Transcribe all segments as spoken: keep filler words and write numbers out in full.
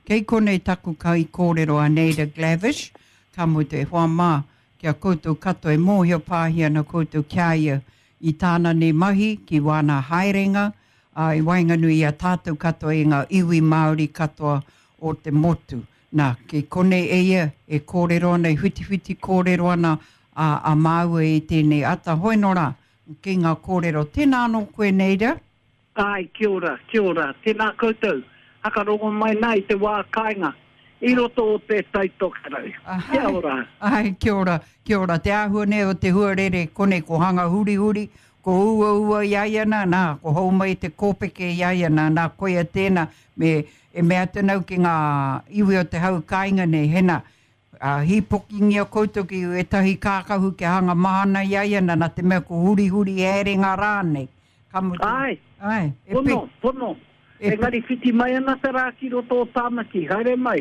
Kei konei taku kai kōrero a Nada Glavish, ka mo te hoa mā, kia koutou kato e mōhio pāhia na koutou kiaia i tāna ne mahi ki wana haerenga, a i wainganui a tātou katoa i ngā iwi Māori katoa o te motu. Nā, ke kone e ia, e kōrero ana, i whiti whiti kōrero ana a, a māua i tēnei ata. Hoi no rā, ki ngā kōrero. Tēnā anō koe Neida? Ai, kia ora, kia ora. Tēnā koutou. Haka rongo mai nai te wā kāinga. I roto o te taitokarau. Kia ora. Ai, kia ora, kia ora. Te āhua ne o te huarere kone ko hanga huri huri, ko ua ua iaiana, nā, ko hau mai te kōpeke iaiana, nā koia tēnā, me e mea tenau ki ngā iwi o te hau kāinga nei, hena, uh, hi poki ngia koutou ki e tahi kākahu ke hanga mahana iaiana, nā te mea ko huri huri ere ngā rānei. Ai, ai, e pono, pe... pono. E ngari whiti mai ana te rā ki roto o tāmaki, haere mai.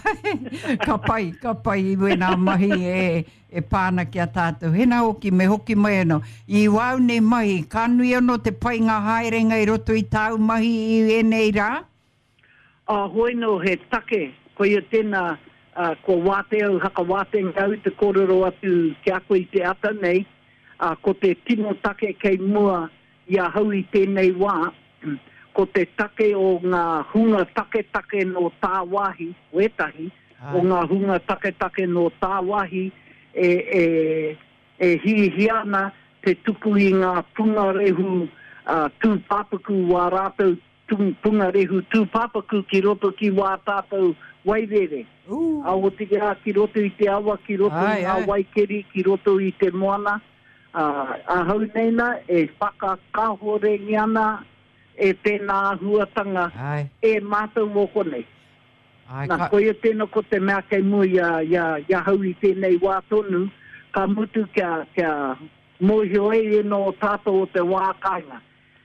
Ka pai, ka pai i wena mahi e, e pāna ki a tātou. Hena hoki, me hoki mai ano. I wau nei mahi, ka nui ano te pai ngā haerenga i roto i tāu mahi i enei rā? A hoi no he take, ko ia tēnā, uh, ko wāte au, haka wāte ngau te kōrero atu ki a koe i te ata nei, uh, ko te tino take kei mua i a hau i tēnei wā, ko te take o ngā hunga take take no tā wahi, wetahi, ah. o ngā hunga take take no tā wahi, e, e, e hi hiana te tuku i ngā punga rehu uh, tū papaku wā rātou punga rehu tū papaku ki roto ki wā tātou wairere. A o te kia ki roto i te awa, ki roto ai, i ngā ai. Waikeri, ki roto i te moana. Uh, a hau neina e whakakahore ngiana e tēnā huatanga ai. E mātou mō konei. Nā ka... koia tēnā ko te mea kei mui ia, ia, ia hau i tēnei wā tonu, ka mutu kia, kia mōhio e no tātou o te wā kāinga.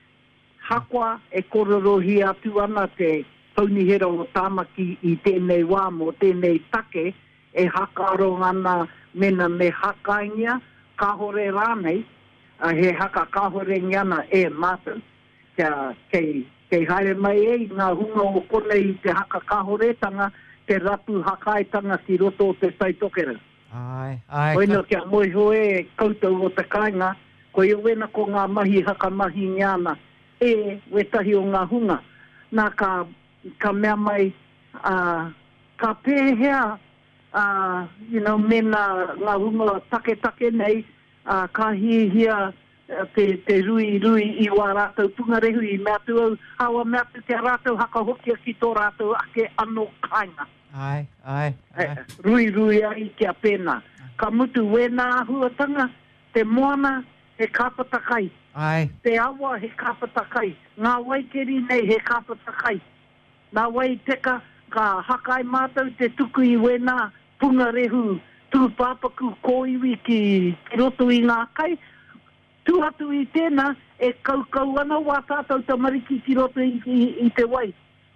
Hakwa e kororohi atu ana te paunihera o tāmaki i tēnei wā mō tēnei take, e hakaro ana mena me hakaingia, kahore rānei, he haka kahore ngiana e mātou. Kia, kei, kei haere mai e, ngā hunga o konei te haka kahoretanga, te rapu hakaitanga ki roto o te taitokera. Ai, ai. Koina kia moiho e koutou o te kāinga, ko i wena ko ngā mahi haka mahi ngiana, e wetahi o ngā hunga. Nā ka, ka mea mai, uh, ka pēhea, uh, you know, mena ngā hunga take take nei, uh, ka hihia, te, te rui rui i wā rātou punga rehu i mea tu au, hawa mea tu te rātou haka hokia ki tō rātou ake anō kāinga. Ai, ai, ai. E, rui rui ai kia pēnā. Ka mutu wēnā huatanga, te moana he kāpatakai. Ai. Te awa he kāpatakai. Ngā waikeri nei he kāpatakai. Nā wai teka ka hakai mātou te tuku i wēnā punga rehu tū pāpaku kōiwi ki, ki roto i ngā kai. Tu atu i tēnā, e kaukau ana wā tātou tamariki ki roto i, i, i te wai.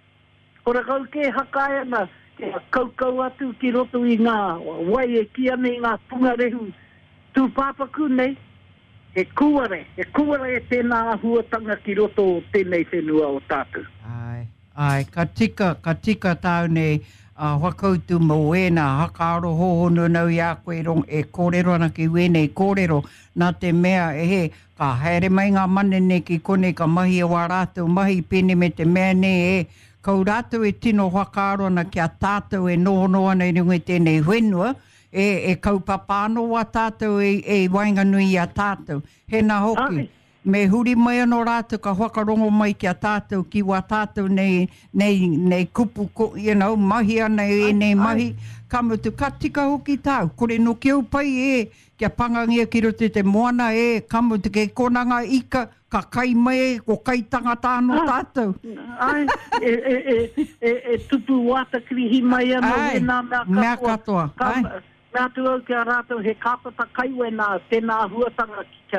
Ora kau ke hakai ana, ke kaukau atu ki roto i ngā wai e kia nei ngā punga rehu. Tu pāpaku nei, e kuare, e kuare e tēnā huatanga ki roto tēnei whenua o tātou. Ai, ai, ka tika, ka tika tāu nei, Uh, wakautu mo wēnā, hakaaro hohono nau i a koe rong e kōrero ana ki wēnei kōrero, nā te mea e he, ka haere mai ngā manene ki kone ka mahi a wā rātou, mahi pene me te mea ne e, kau rātou e tino whakaaro ana ki a tātou e nohono ana i runga tēnei whenua, e, e kau papāno wā tātou e, e wainganui a tātou. Hena hoki. Ai. Me huri mai anō rātou ka whakarongo mai ki a tātou ki wā tātou nei, nei, nei kupu, you know, mahi ana e nei mahi. Ka mutu ka tika hoki tāu. Kore no ki au pai e, kia pangangia ki rote te moana e, ka mutu ke konanga ika, ka kai mai, ko kai tangata anō tātou. Ai, e, e, e, e, e tupu wata krihi mai anō wena mea katoa. Mea katoa, ai. Mea tu au kia rātou he kāpata kai wena tēnā huatanga ki kia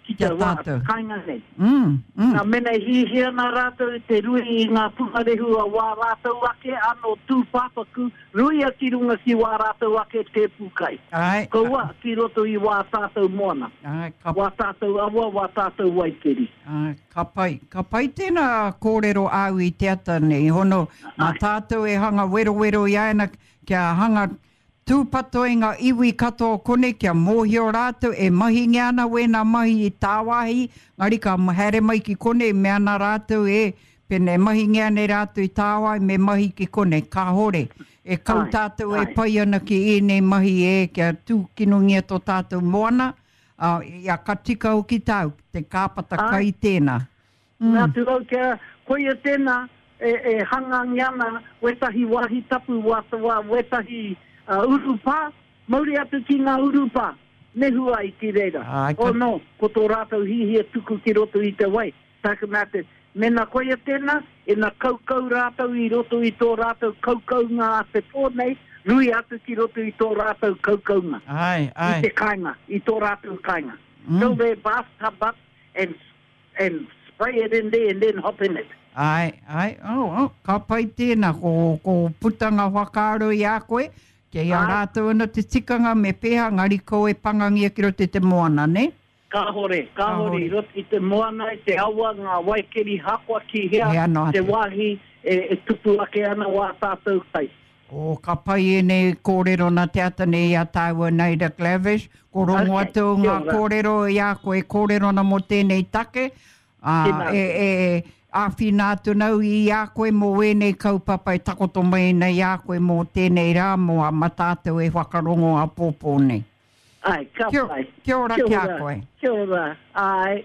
ki te wā, tātou. kainga nei. Mm, mm. Nā mena hihia nā rātou i te rui i ngā pungarehu a wā rātou ake, anō tū pāpaku, rui a ki runga ki wā rātou ake te pukai. Ai, Ko wā, ki roto i wā tātou moana. ai, ka, Wā tātou awa, wā tātou waikeri. ai, ka pai. Ka pai tēnā kōrero au i te ata nei. Hono, mā Ai. tātou e hanga wero wero i aina kia hanga tūpato i ngā iwi katoa kone kia mōhio rātou e mahi ngiana wena mahi i tāwahi. Ngari ka haere mai ki kone mea nā rātou e pene mahi ngiane rātou i tāwahi me mahi ki kone. Ka hore. E kau Ai, tātou e ai. pai ana ki ēnei mahi e kia tūkinungia tō tātou moana. Uh, ia ka tika o ki tau, te kāpata Ai. kai tēnā. Nā tu au kia, koia tēnā, e, e hanga ngiana, wetahi wahi tapu watawa, wetahi uh, urupā, mauri atu ki ngā urupā, nehua i ki reira. Ai, O ka- no, ko tō rātou hihi e tuku ki roto i te wai. Tāka mā te, mena koia tēnā, e nā kaukau rātou i roto i tō rātou kaukau ngā te tōnei, rui atu ki roto i tō rātou kaukau ngā. Ai, I ai. te kainga, i tō rātou kainga. Mm. Fill their bathtub up and, and spray it in there and then hop in it. Ai, ai, oh, oh, ka pai tēnā, ko, ko putanga whakaaro i a koe, kia ia Ai. rātou ana te tikanga me peha, ngari ko e pangangia ki rote te moana, ne? Ka hore, ka Ka hore, hore. i rot i te moana, i te awa, ngā waikeri hakwa ki hea, Hea no te ate. wāhi, e, e tupu ake ana wā tātou kai. O ka pai e nei kōrero na te ata nei a tāua Naida Clavish, ko rongo Okay, atu ngā kia ora. kōrero i a koe kōrero na mo tēnei take, uh, Tēnā. e, e, āwhina atu nau i a koe mō wēnei kaupapa i takoto mai nei a koe mō tēnei rā mō a matātou e whakarongo a pōpō nei. Ai, ka Kia- pai. kia ora Kia kia ora, koe. Kia ora, ai.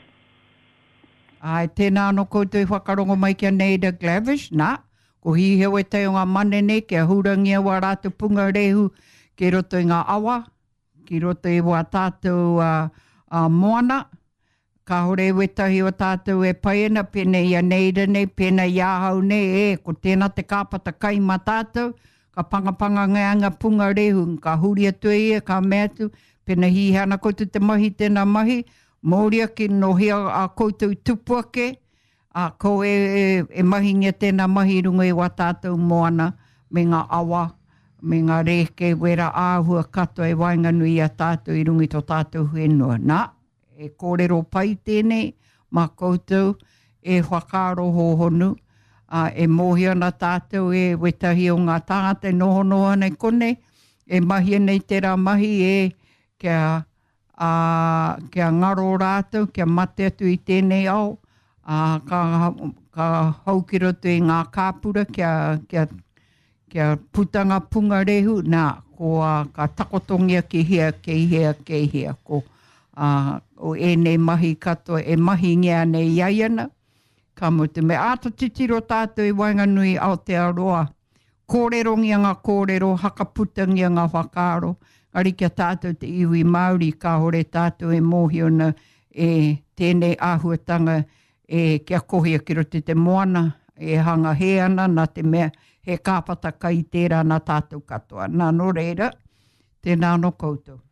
Ai, tēnā no koutou i whakarongo mai kia Naida Clavish, nā, ko hi heu e teo ngā manene, kia hurangia wā rātou punga rehu, ki roto i ngā awa, ki roto i wā tātou uh, uh, moana, ka hore wetahi o tātou e paiena, pēnei ia Naida nei, pēnei ia hau nei, e, ko tēnā te kāpata kai mā tātou, ka pangapanga ngāanga punga rehu, ka huri atu ia, ka mea atu, pēnei hi hana koutou te mahi tēnā mahi, mōria ki no hea a koutou tupu ake, a ko e, e, e mahingia tēnā mahi runga i wā tātou moana, me ngā awa, me ngā reke, wera āhua katoa e wainganui a tātou i rungi tō tātou whenua. Nā, e kōrero pai tēnei, mā koutou, e whakaro hohonu, a, e mōhia na tātou e wetahi o ngā tāngata e noho noho nei kone, e mahia nei tērā mahi e kia, a, kia ngaro rātou, kia mate atu i tēnei au, a, ka, ka hauki roto i ngā kāpura, kia, kia, kia putanga punga rehu, nā, ko a, ka takotongia ki hea, kei hea, kei hea, ko a, o ēnei mahi katoa, e mahi ngea nei iaiana, ka mutu me āta titiro tātou i Wainganui Aotearoa, kōrerongia ngā kōrero, hakaputangia ngā whakaaro, ari kia tātou te iwi Māori, ka hore tātou e mōhiona e tēnei āhuatanga e kia kohia ki rote te moana, e hanga he ana na te mea, he kāpata kai tērā na tātou katoa. Nā no reira, tēnā no koutou.